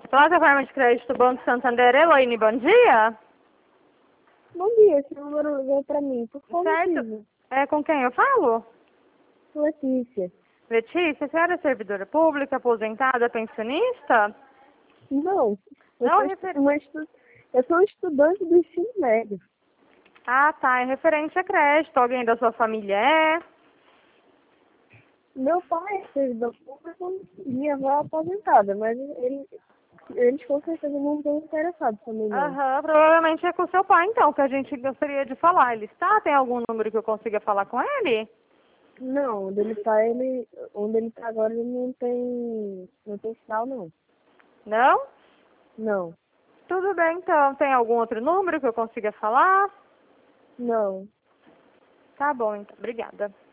Plataforma de crédito Banco Santander, Elaine, bom dia. Bom dia, esse número veio pra mim. Por qual Certo. motivo? É com quem eu falo? Letícia. Letícia, a senhora é servidora pública, aposentada, pensionista? Não, Não, eu sou estudante do ensino médio. Ah, tá, é referente a crédito. Alguém da sua família é? Meu pai é servidor público e minha avó é aposentada, mas eles com certeza não estão interessados também não. Aham, provavelmente é com seu pai então, que a gente gostaria de falar. Ele está? Tem algum número que eu consiga falar com ele? Não, onde ele tá agora ele não tem sinal não. Não? Não, Tudo bem então. Tem algum outro número que eu consiga falar? não. Tá bom, então. Obrigada.